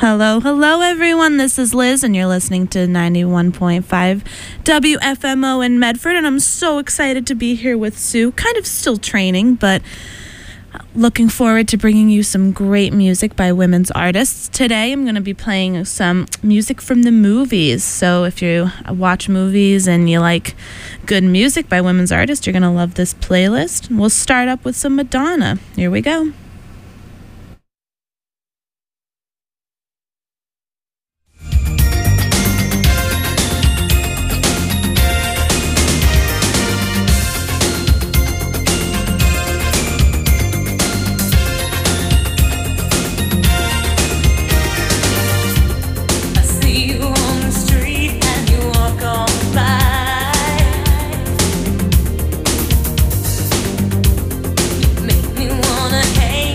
Hello, hello, everyone. This is Liz, and you're listening to 91.5 WFMO in Medford, and I'm so excited to be here with Sue. Kind of still training, but looking forward to bringing you some great music by women's artists. Today, I'm going to be playing some music from the movies. So if you watch movies and you like good music by women's artists, you're going to love this playlist. We'll start up with some Madonna. Here we go. Make me wanna hate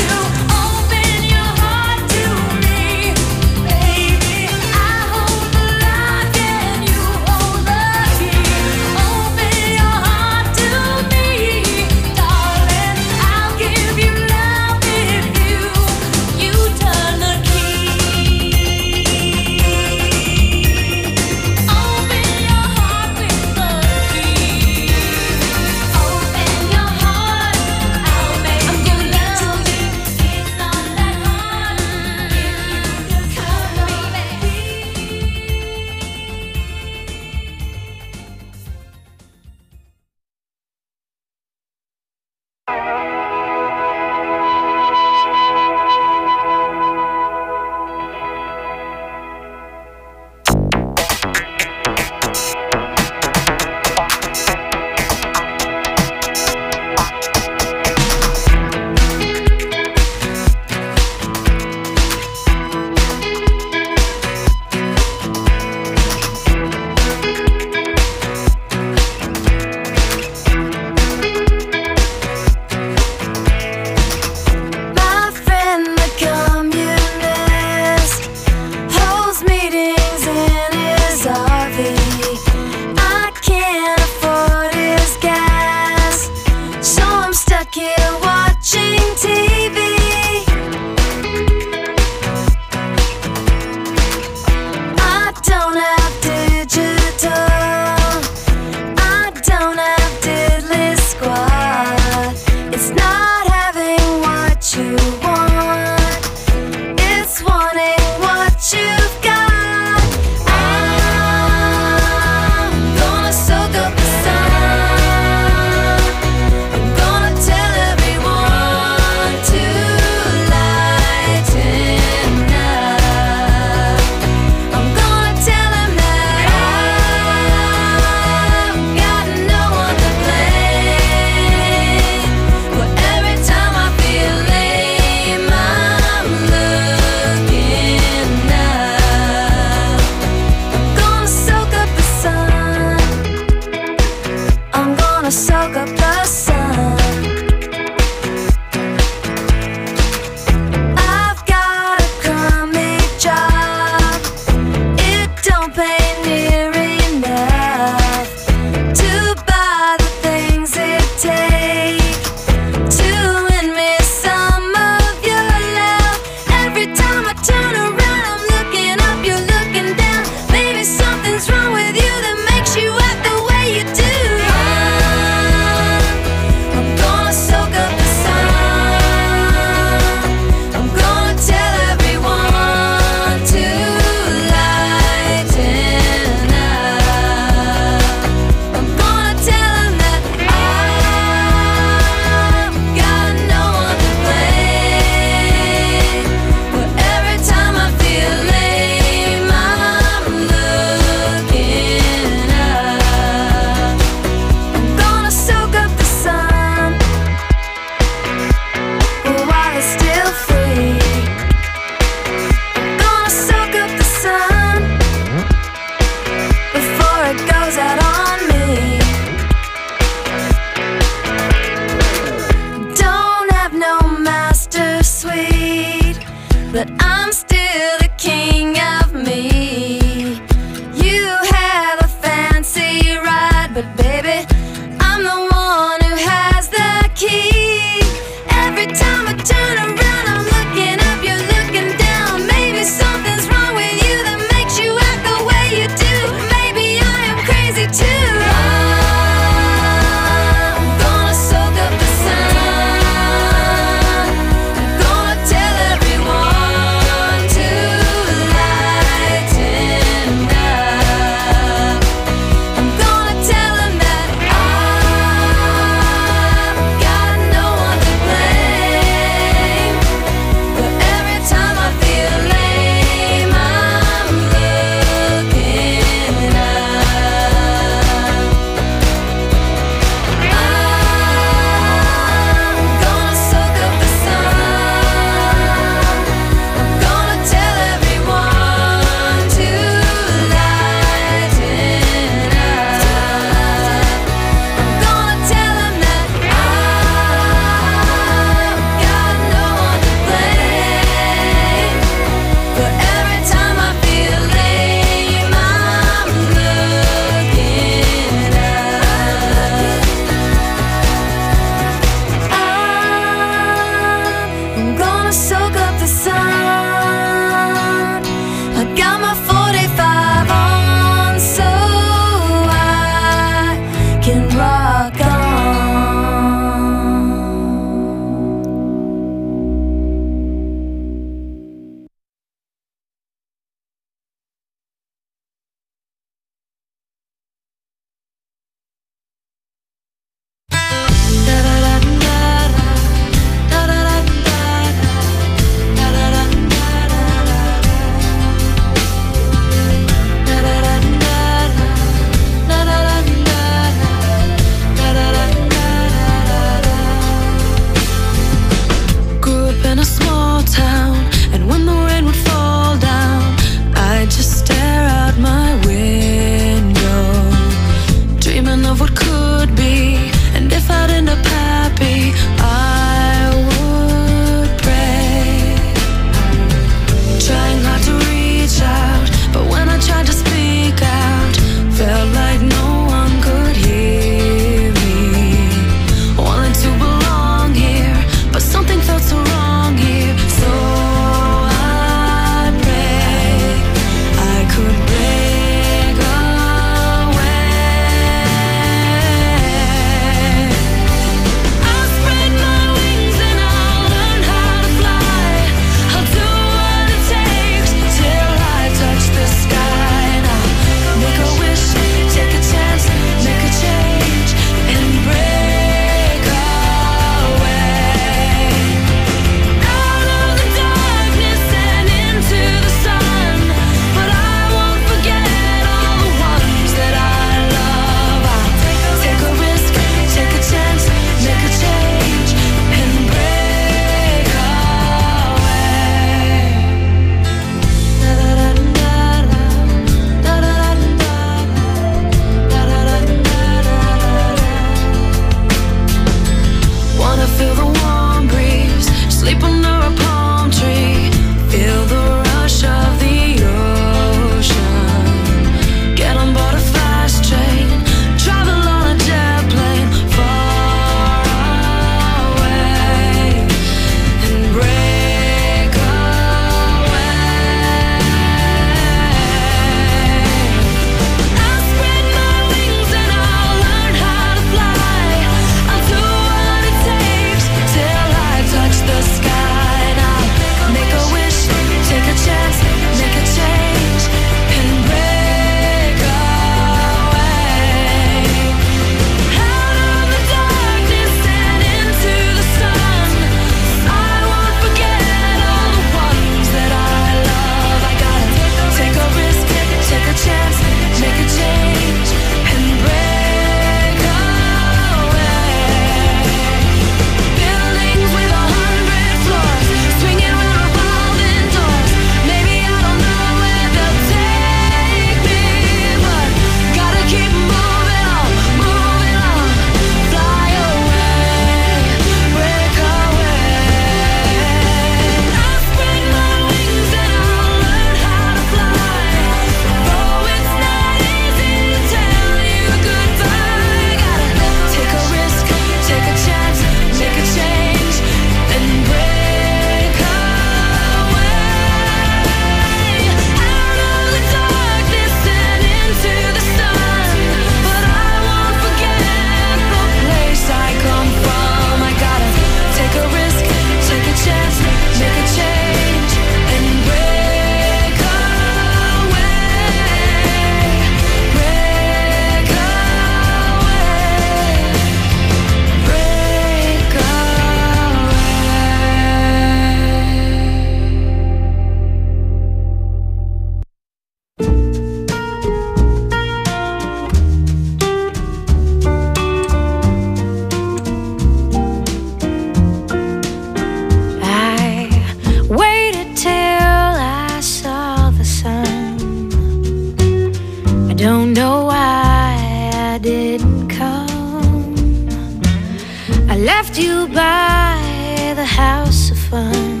left you by the house of fun.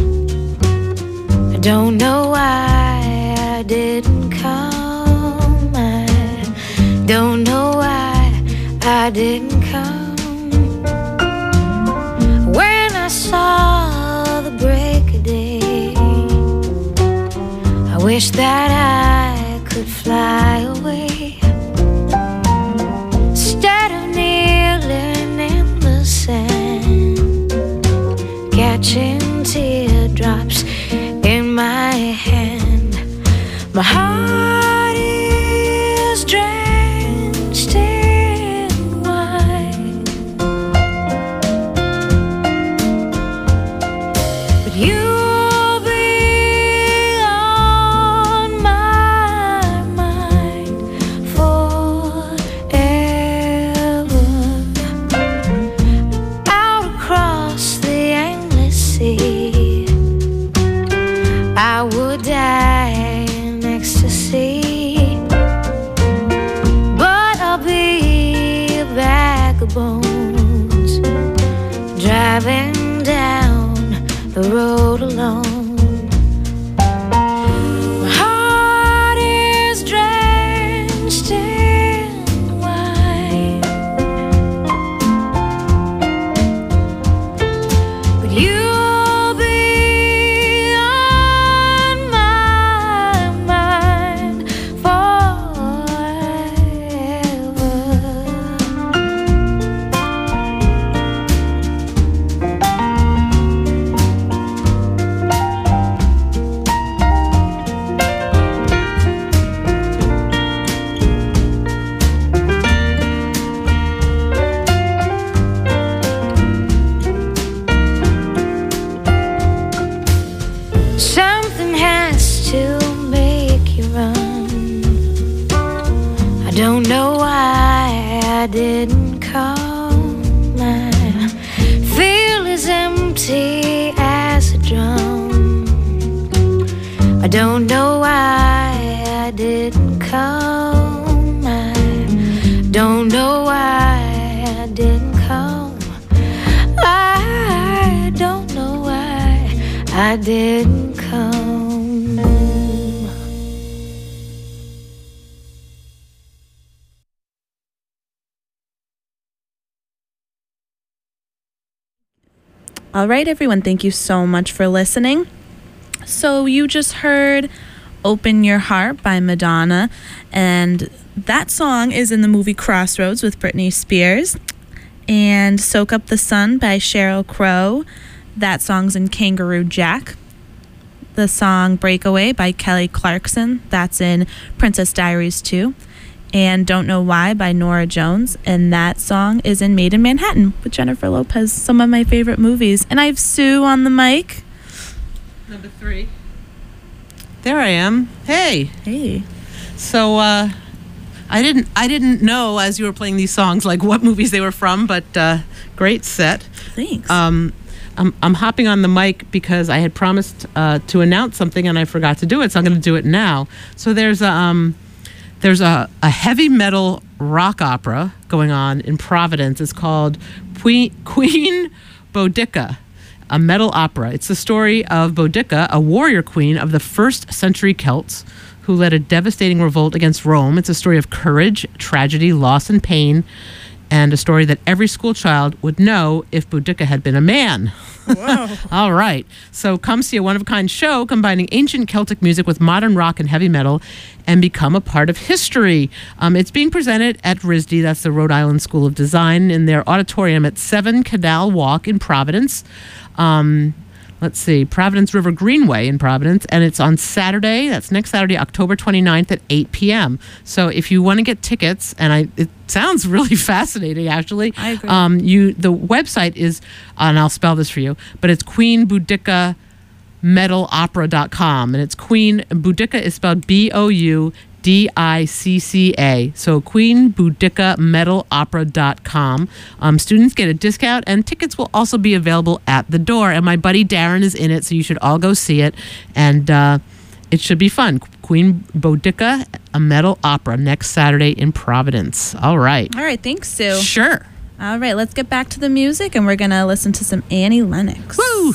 I don't know why I didn't come. I don't know why I didn't come. When I saw the break of day, I wish that I could fly away. Instead of kneeling in the sand, catching teardrops in my hand, my heart is drenched in wine. But you'll be on my mind forever. Out across the endless sea, I would die in ecstasy, but I'll be a bag of bones, driving down the road alone. My heart is drenched in wine, but you'll be on my mind forever. Something has to make you run. I don't know why I didn't come. I feel as empty as a drum. I don't know why I didn't come. I don't know why I didn't come. I don't know why I didn't come. All right, everyone, thank you so much for listening. So you just heard Open Your Heart by Madonna, and that song is in the movie Crossroads with Britney Spears. And Soak Up the Sun by Sheryl Crow, that song's in Kangaroo Jack. The song Breakaway by Kelly Clarkson, that's in Princess Diaries 2. And Don't Know Why by Norah Jones, and that song is in Made in Manhattan with Jennifer Lopez, some of my favorite movies. And I have Sue on the mic. Number 3. There I am. Hey. Hey. So I didn't know as you were playing these songs like what movies they were from, but great set. Thanks. I'm hopping on the mic because I had promised to announce something and I forgot to do it, so I'm going to do it now. So there's a heavy metal rock opera going on in Providence. It's called Queen Boudica, a metal opera. It's the story of Boudica, a warrior queen of the 1st century Celts who led a devastating revolt against Rome. It's a story of courage, tragedy, loss, and pain, and a story that every school child would know if Boudica had been a man. Wow. All right. So come see a one-of-a-kind show combining ancient Celtic music with modern rock and heavy metal and become a part of history. It's being presented at RISD, that's the Rhode Island School of Design, in their auditorium at 7 Canal Walk in Providence. Providence River Greenway in Providence, and it's on Saturday. That's next Saturday, October 29th at 8 p.m. So if you want to get tickets, and it sounds really fascinating, actually. I agree. The website is, and I'll spell this for you, but it's queenboudicametalopera.com, and it's Queen Boudica is spelled Boudicca. So queenboudicametalopera.com. Students get a discount, and tickets will also be available at the door. And my buddy Darren is in it, so you should all go see it. And it should be fun. Queen Boudica, a metal opera, next Saturday in Providence. All right. All right, thanks, Sue. Sure. All right, let's get back to the music, and we're going to listen to some Annie Lennox. Woo!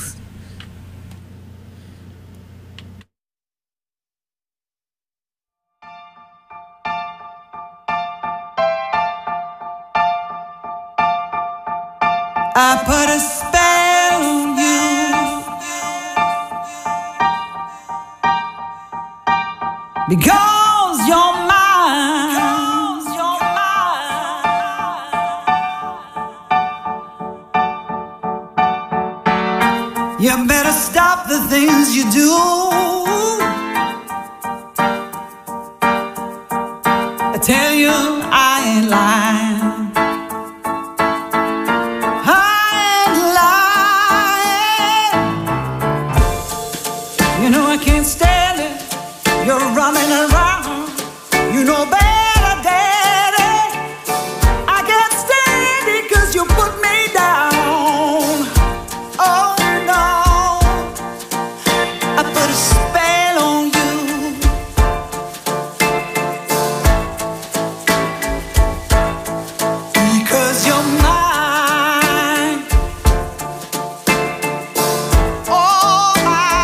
I put a spell on you because you're mine. You better stop the things you do. I tell you I ain't lying. You're running around, you know better, daddy. I can't stand it 'cause you put me down. Oh no, I put a spell on you. Because you're mine. Oh my.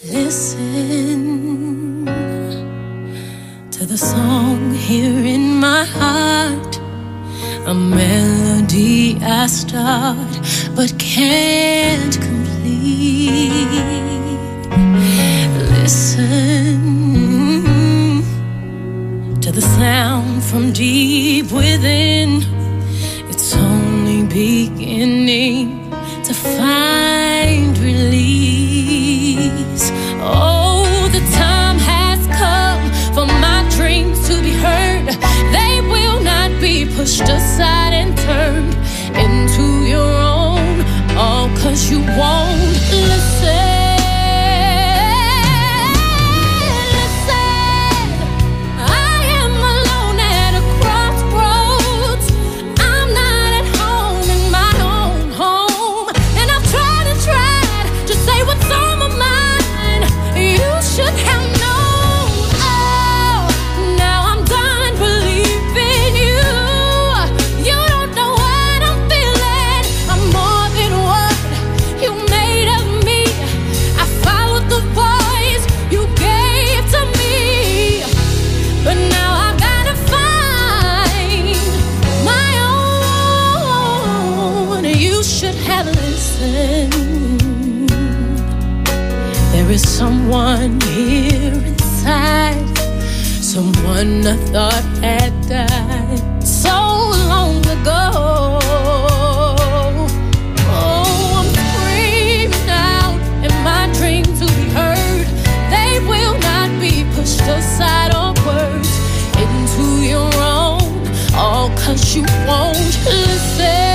Listen to the song here in my heart, a melody I start but can't complete. Listen to the sound from deep within. It's only beginning to find release. Oh, the time has come for my dreams to be heard. They will not be pushed aside and turned into your own, all 'cause you won't listen. There is someone here inside, someone I thought had died so long ago. Oh, I'm screaming out in my dream to be heard. They will not be pushed aside or words into your own, all 'cause you won't listen.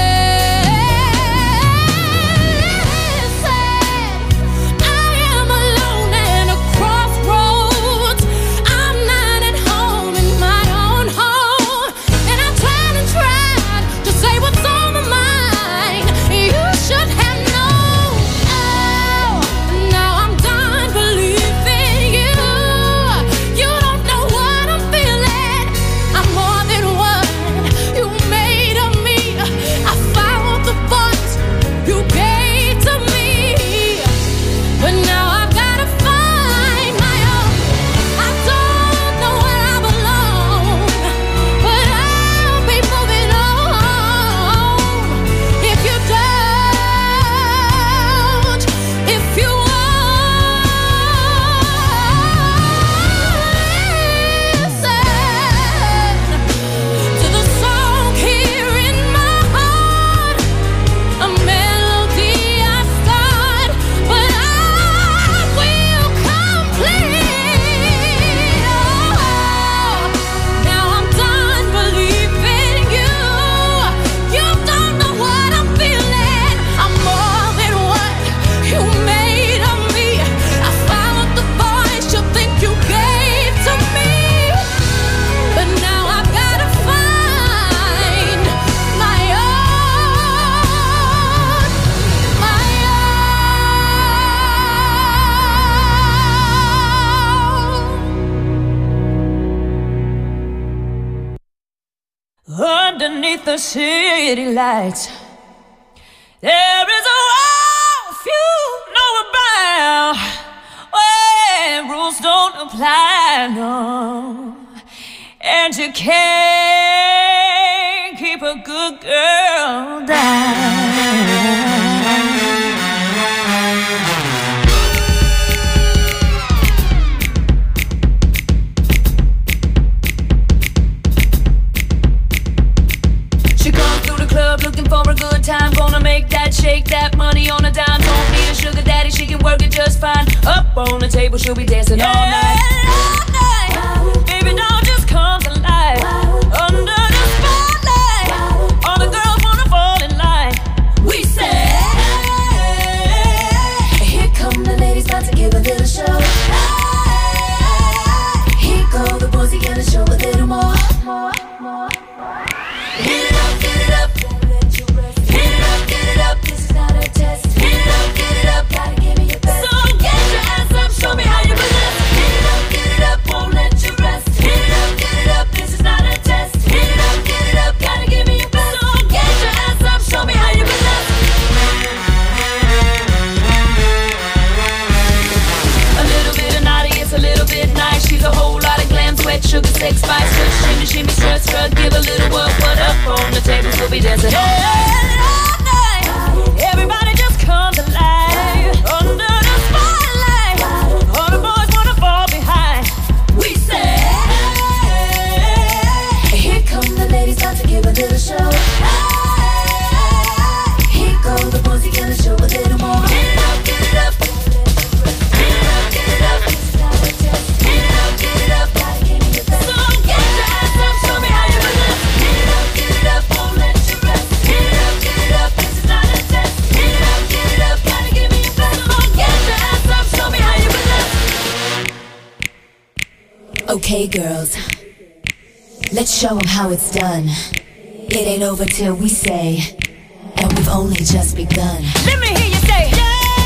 Underneath the city lights, there is a world few know about, where rules don't apply, no, and you can't keep a good girl down. Looking for a good time, gonna make that, shake that money on a dime. Don't need a sugar daddy, she can work it just fine. Up on the table, she'll be dancing all night. Baby doll just comes alive. Under the spotlight, all the girls wanna fall in line. We say, here come the ladies, about to give a little show. Here go the boys, he gonna show a little more. Hit it up, get it up. Show me how you been. Hit it up, get it up, won't let you rest. Hit it up, get it up, this is not a test. Hit it up, get it up, gotta give me your best. So get your ass up, show me how you been. Okay, girls, let's show them how it's done. It ain't over till we say, and we've only just begun. Let me hear you say, yeah!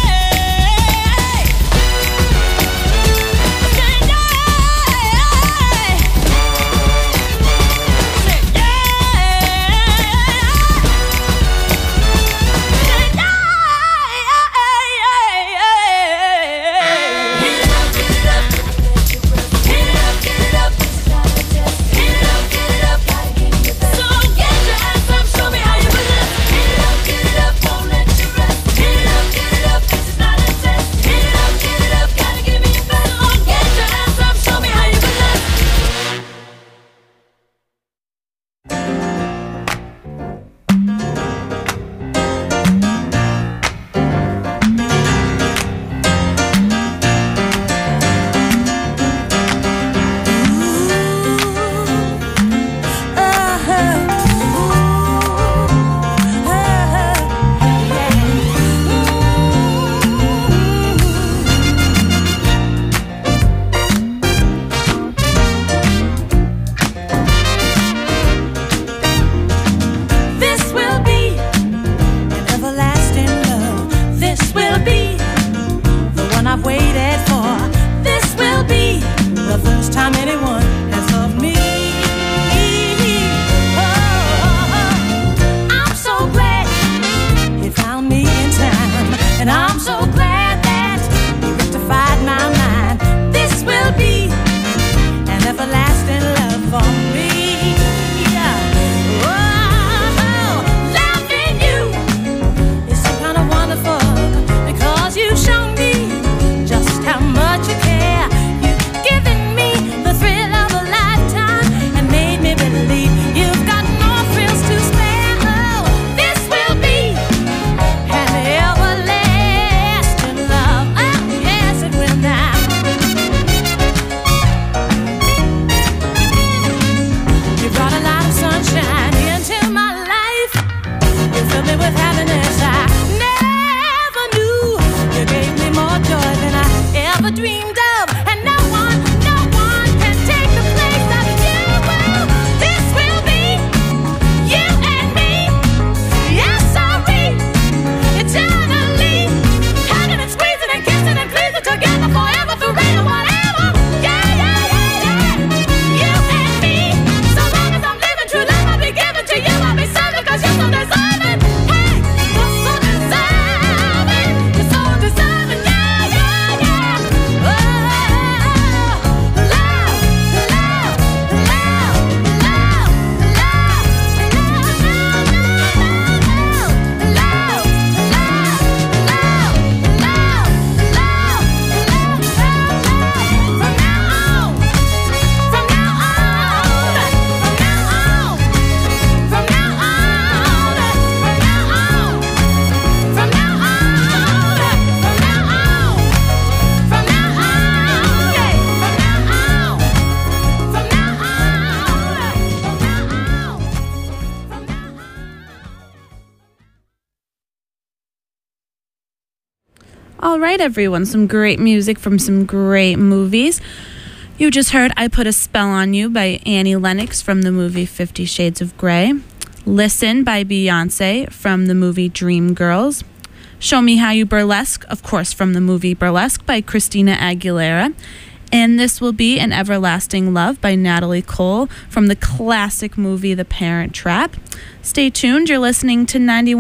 All right, everyone, some great music from some great movies. You just heard I Put a Spell on You by Annie Lennox from the movie 50 Shades of Grey. Listen by Beyonce from the movie Dreamgirls. Show Me How You Burlesque, of course, from the movie Burlesque by Christina Aguilera. And This Will Be an Everlasting Love by Natalie Cole from the classic movie The Parent Trap. Stay tuned. You're listening to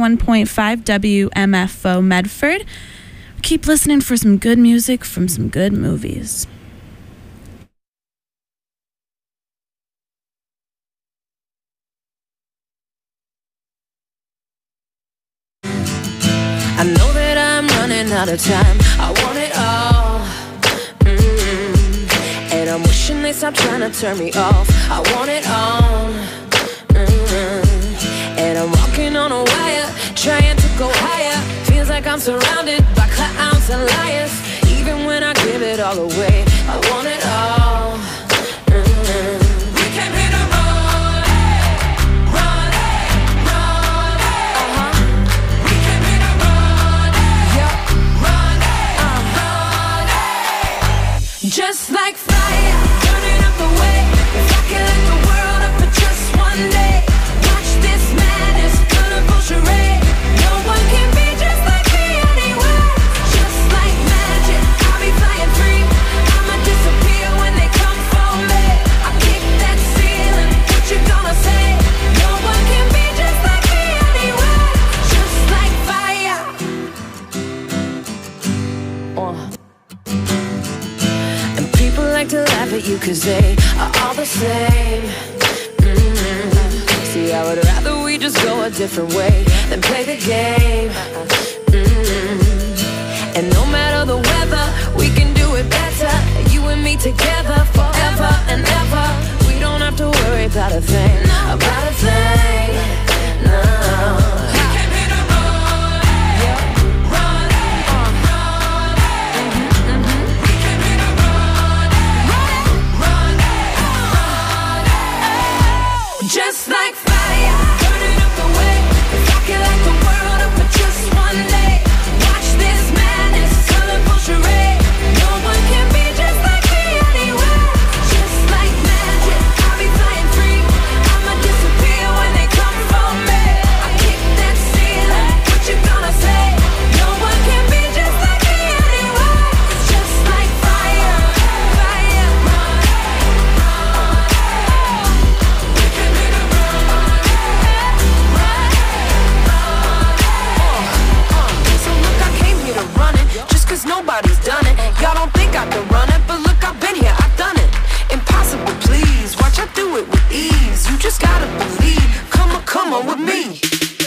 91.5 WMFO Medford. Keep listening for some good music from some good movies. I know that I'm running out of time. I want it all. And I'm wishing they stop trying to turn me off. I want it all. And I'm walking on a wire, trying to go higher. Feels like I'm surrounded by clowns and liars. Even when I give it all away, I want it all. We came here to run, run, run. We came here to run, run, run. Just like fire, burning up the And people like to laugh at you cause they are all the same. See, I would rather we just go a different way than play the game. And no matter the weather, we can do it better. You and me together forever and ever. We don't have to worry about a thing, about a thing, no. Just like fire, burning up the way. If I could light the world up for just one day, watch this madness, colorful charade. No one can be just like me anyway. Just like magic, I'll be flying free. I'ma disappear when they come for me. I kick that ceiling, what you gonna say? No one can be just like me anyway. Just like fire, fire. Nobody's done it. Y'all don't think I can run it, but look, I've been here, I've done it. Impossible, please. Watch I do it with ease. You just gotta believe. Come on with me.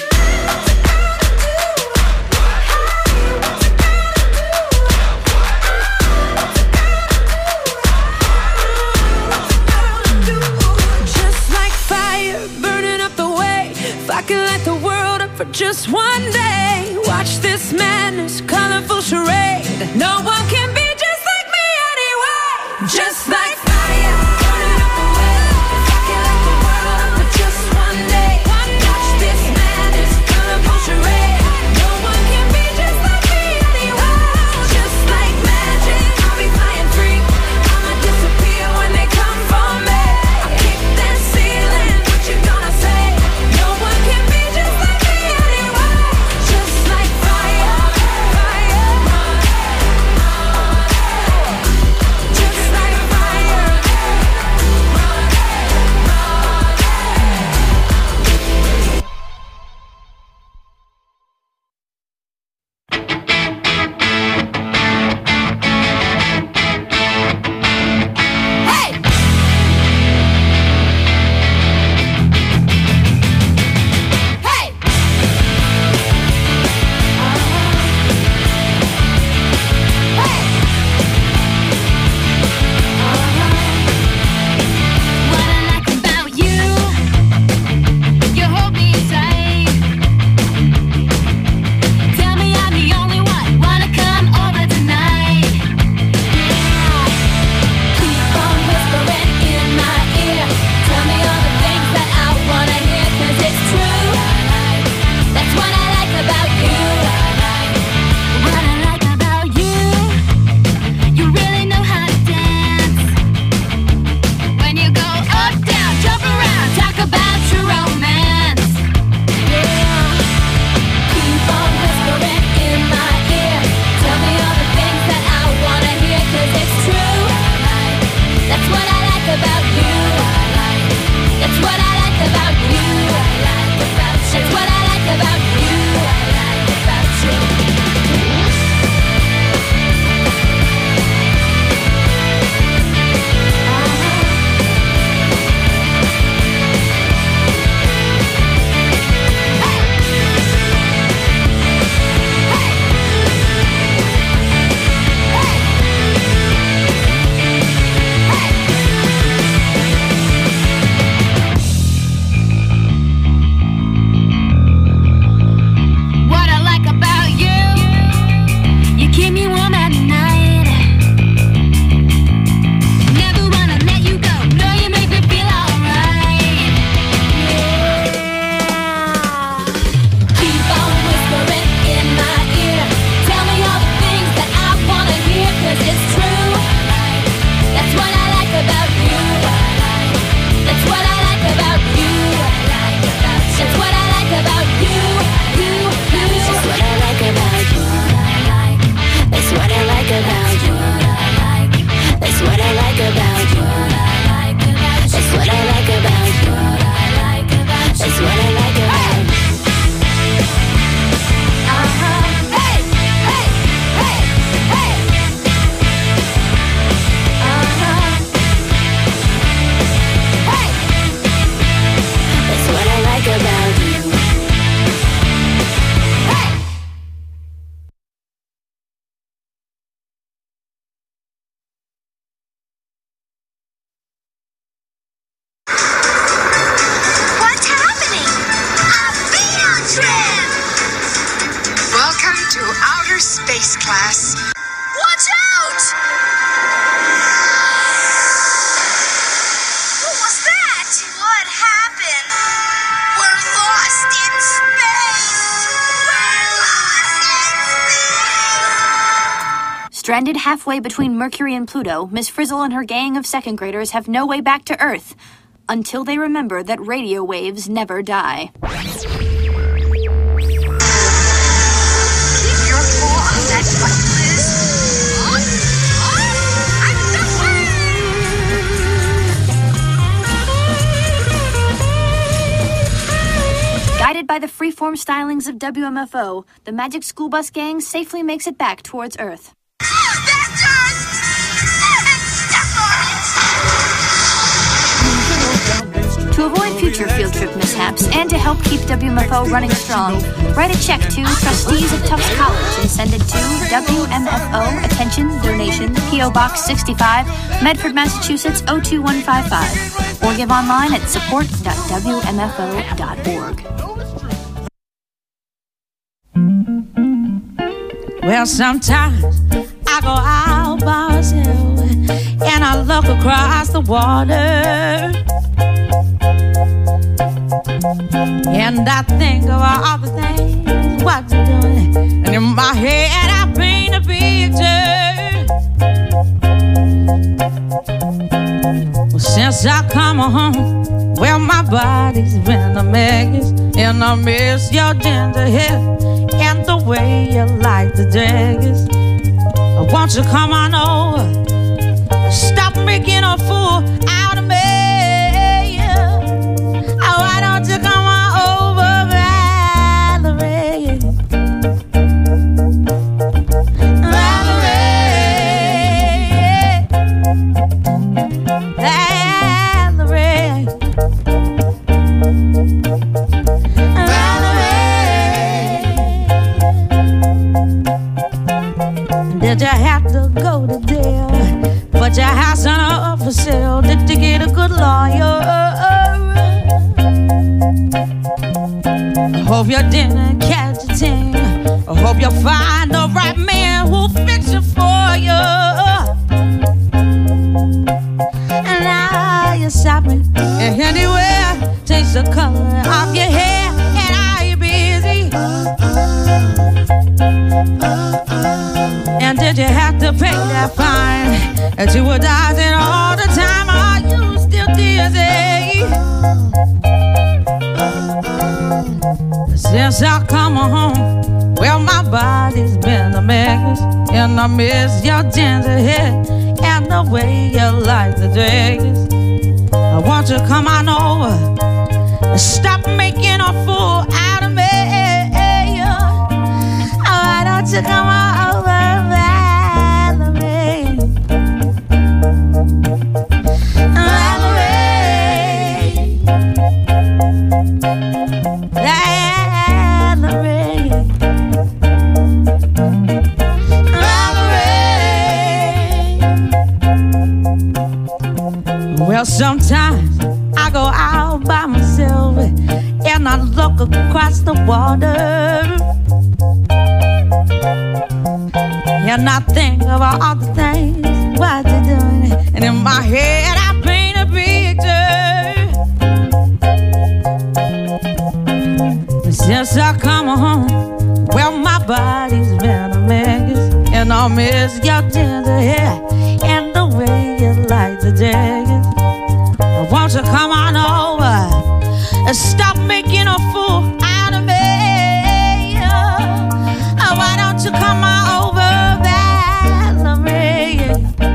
Just like fire, burning up the way. If I could light the world up for just one day, watch this madness, colorful charade. No one can be just like me anyway. Just like fire, burning up the way. If I could light the world up for just one day, watch this madness, colorful charade. No one can be just like me anyway. Just like magic, I'll be flying free. I'ma disappear when they come for me. I kick that ceiling, what you gonna say? No one can be just like me anyway. Just like fire, fire. Stranded halfway between Mercury and Pluto, Miss Frizzle and her gang of second graders have no way back to Earth until they remember that radio waves never die. Keep your paw on that button, Liz. Guided by the freeform stylings of WMFO, the Magic School Bus Gang safely makes it back towards Earth. To avoid future field trip mishaps and to help keep WMFO running strong, write a check to Trustees of Tufts College and send it to WMFO, attention, donation, P.O. Box 65, Medford, Massachusetts 02155, or give online at support.wmfo.org. Well, sometimes I go out by myself and I look across the water, and I think of all the things what you're doing, and in my head I paint a picture. Well, since I come home, well, my body's been a mess, and I miss your ginger hair and the way you like the dress. Won't you come on over? Stop making a fool out of me. Why don't you come on over, Valerie? Valerie, Valerie, Valerie. Did you have to go to jail? Put your house on up for sale? Did you get a good lawyer? I hope you didn't catch a thing. I hope you find the right man who'll fix it for you. And now you're shopping anywhere, change the color of your hair, and are you busy? And did you have to pay that fine that you were dodging all the time? Are you still dizzy? Since I come home, well, my body's been a mess, and I miss your ginger hair and the way you like the dress. I want you to come on over and stop making a fool out of me. Why don't you come on over, Valerie? Well, sometimes I go out by myself and I look across the water, and I think about all the things what you're doing, and in my head I paint a picture. Since I come home, well, my body's been a mess, and I miss your ginger hair and the way you like the dress. Won't you come on over and stop making a fool out of me? Why don't you come on over, Valerie?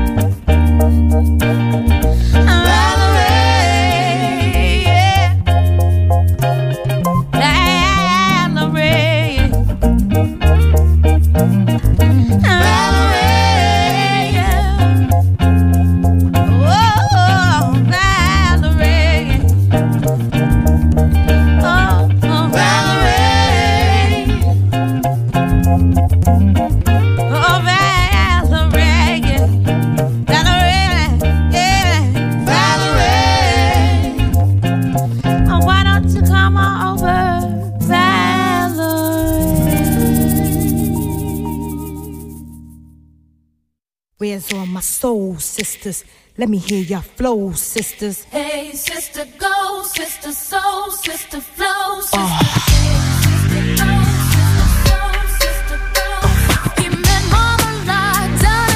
Where's all my soul sisters? Let me hear your flow, sisters. Hey, sister, go, sister, soul, sister, flow, sister. Sister, go, sister, soul, sister, go. He met Mama Lie down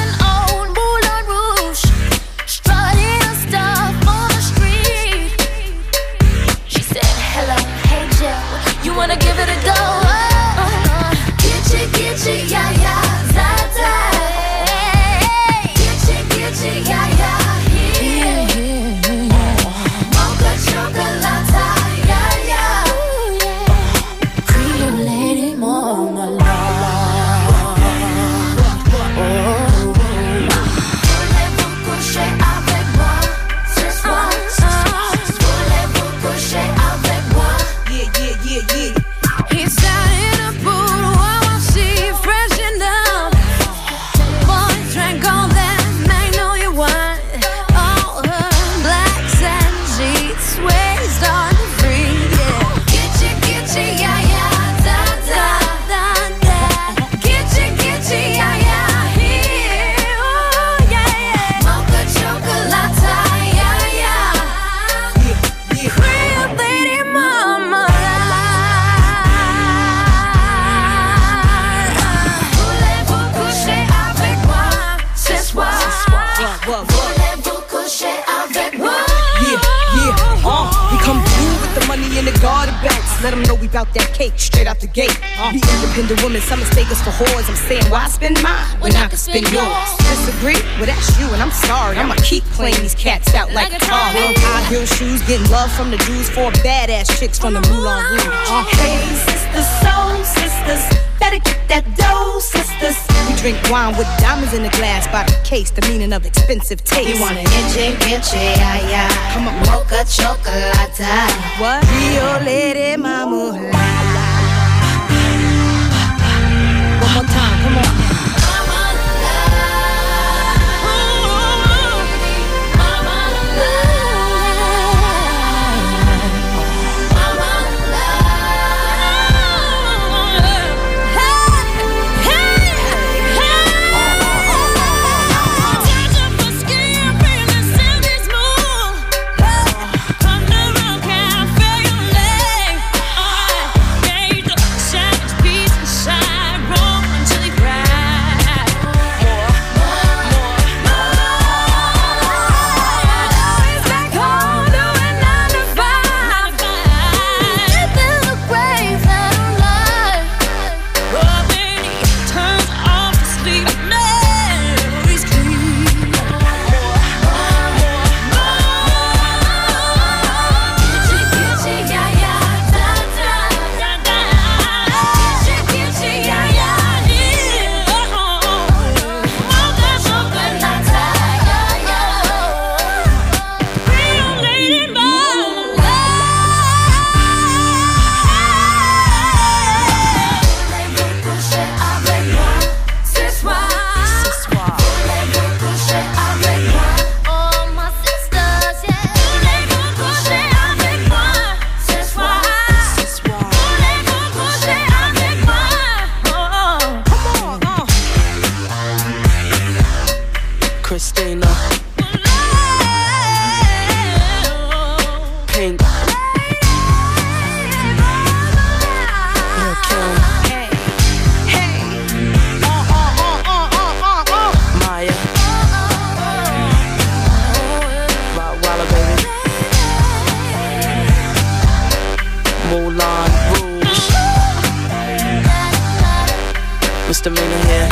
what? Voulez-vous coucher avec moi? We come through with the money in the garter belts. Let them know we bout that cake straight out the gate. We independent women, some mistake us for whores. I'm saying, why spend mine when I can spend yours? Disagree? Well, that's you, and I'm sorry. I'ma keep playing these cats out like a car. High heel shoes, getting love from the Jews, 4 badass chicks from the Moulin Rouge. Hey, sisters, soul sisters, better get that dough, sisters. We drink wine with diamonds in the glass by the case, the meaning of expensive taste. You want an inche, ay, ay. Come on. Mocha chocolate. What? Rio Lady Mama. One more time, come on. Christina, Pink, Lil' Kim, Maya, Rottweiler baby, Moulin Rouge, Misdemeanor here.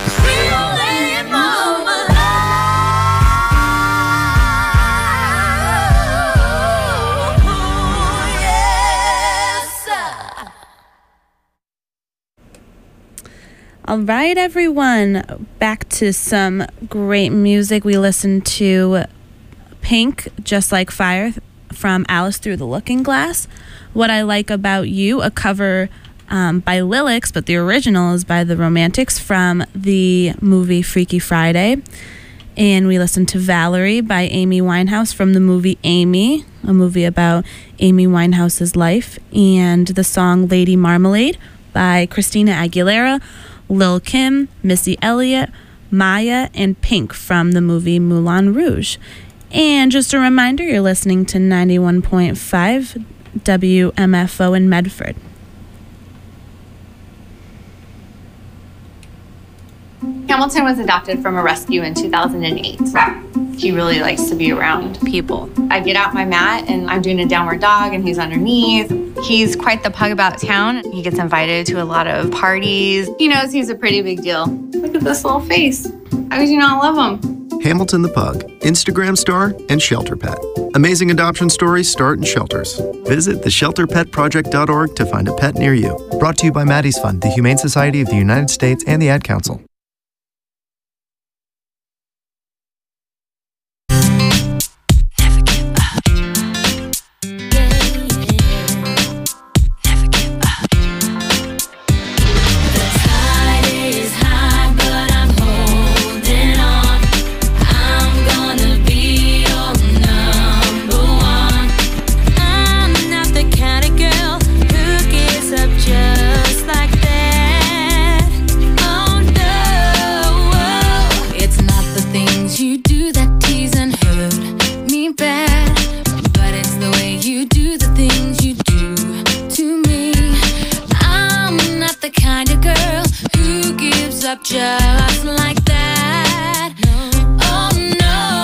All right, everyone, back to some great music. We listened to Pink, Just Like Fire, from Alice Through the Looking Glass. What I Like About You, a cover by Lilix, but the original is by the Romantics from the movie Freaky Friday. And we listened to Valerie by Amy Winehouse from the movie Amy, a movie about Amy Winehouse's life. And the song Lady Marmalade by Christina Aguilera, Lil' Kim, Missy Elliott, Maya, and Pink from the movie Moulin Rouge. And just a reminder, you're listening to 91.5 WMFO in Medford. Hamilton was adopted from a rescue in 2008. He really likes to be around people. I get out my mat and I'm doing a downward dog and he's underneath. He's quite the pug about town. He gets invited to a lot of parties. He knows he's a pretty big deal. Look at this little face. How could you not love him? Hamilton the Pug, Instagram star, and shelter pet. Amazing adoption stories start in shelters. Visit theshelterpetproject.org to find a pet near you. Brought to you by Maddie's Fund, the Humane Society of the United States, and the Ad Council. Just like that. Oh no.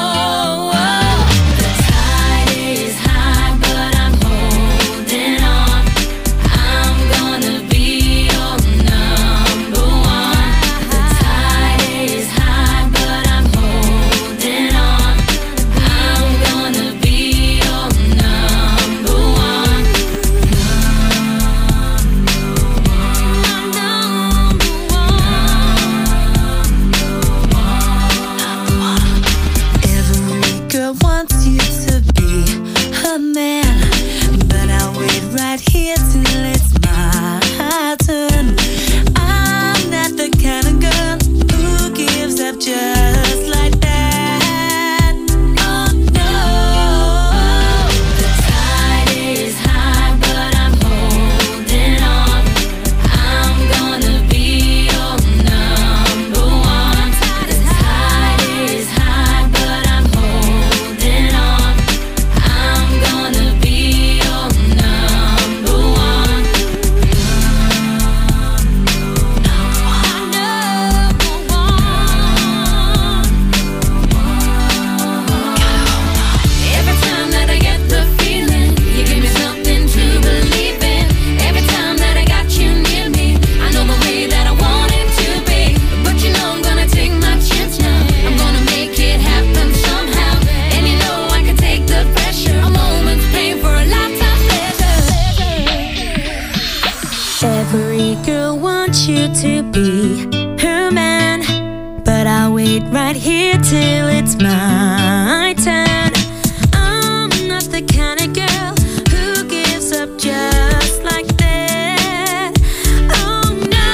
here till it's my turn. I'm not the kind of girl who gives up just like that. Oh no.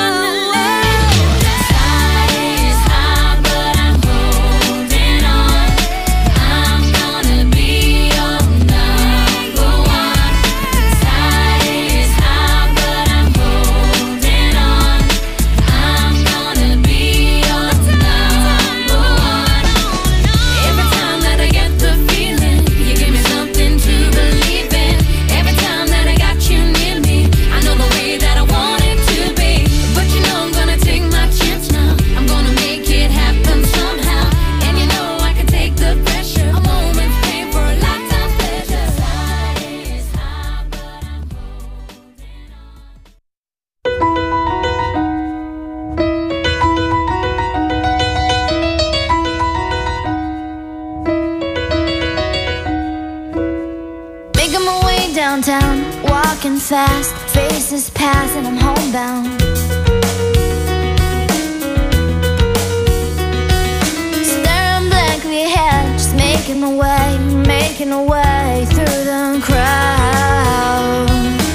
Side is high, but I'm holding on. I'm gonna be your number one. Side is high, but I'm holding on. I'm gonna be your number one. Every time that I get the feeling, you give me something to believe in. Every time that I got you near me, I know the way that I want it to be. But you know I'm gonna take my chance now. I'm gonna make it happen somehow. And you know I can take the pressure. A moment's pain for a lifetime pleasure. Side is high, but I'm Making my way downtown, walking fast, faces pass and I'm homebound. Staring blankly ahead, just making my way through the crowd.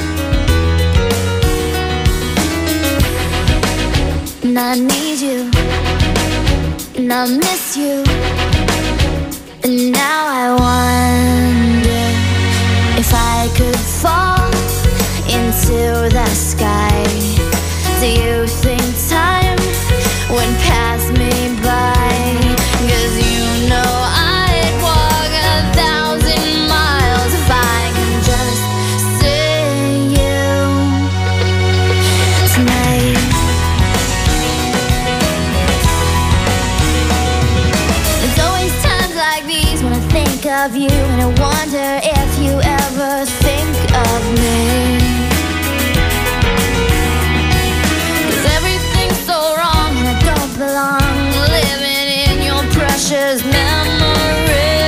And I need you, and I miss you, and now I wonder if I could fall into the sky. Do you think time would pass me by? 'Cause you know I'd walk 1,000 miles if I can just see you tonight. There's always times like these when I think of you, and I wonder if you ever think of me. 'Cause everything's so wrong and I don't belong, living in your precious memory.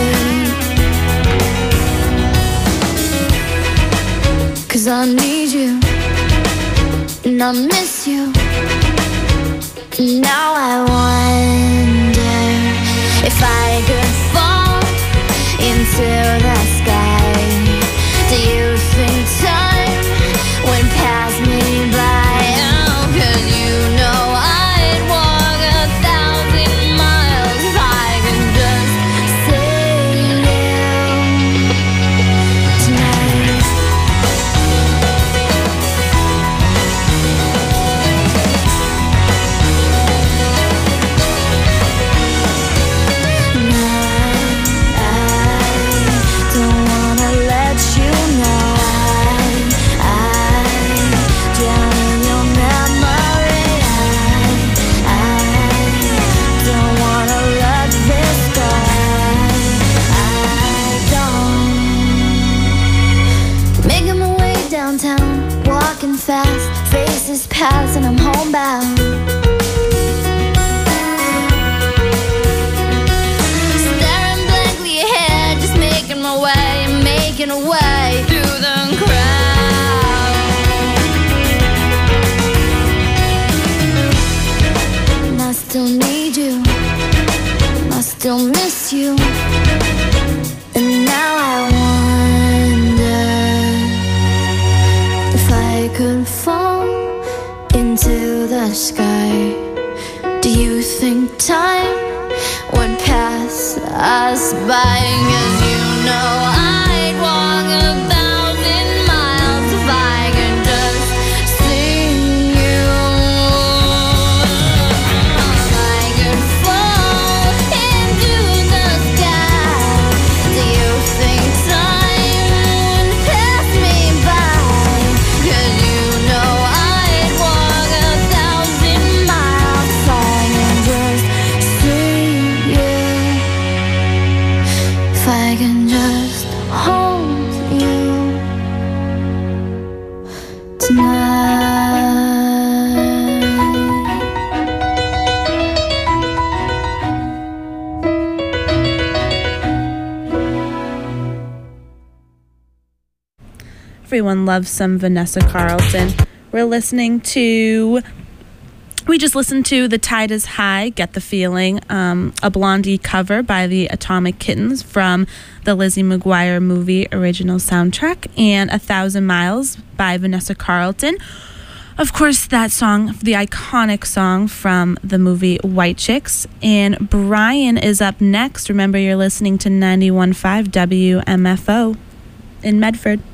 'Cause I need you, and I miss you, and now I wonder if I could fall into the sky. Do you think time would pass me by? Oh, 'cause you know I'd walk 1,000 miles if I could just see you tonight. Don't wanna let you know I drown in your memory. I don't wanna let this go. I don't. Making my way downtown, walking fast, faces pass and I'm homebound. Staring blankly ahead, just making my way through the crowd. And I still need you, I still miss you, and now I wonder if I could fall into the sky. Do you think time would pass us by? 'Cause you know I'd walk 1,000 miles if I could just see you. If I could fall into the sky, do you think time would pass me by? 'Cause you know I'd walk 1,000 miles if I could just see you. If I can just hold you tonight. Everyone loves some Vanessa Carlton. We're listening to We just listened to The Tide is High, Get the Feeling, a Blondie cover by the Atomic Kittens from the Lizzie McGuire movie original soundtrack, and 1,000 Miles by Vanessa Carlton. Of course, that song, the iconic song from the movie White Chicks. And Brian is up next. Remember, you're listening to 91.5 WMFO in Medford.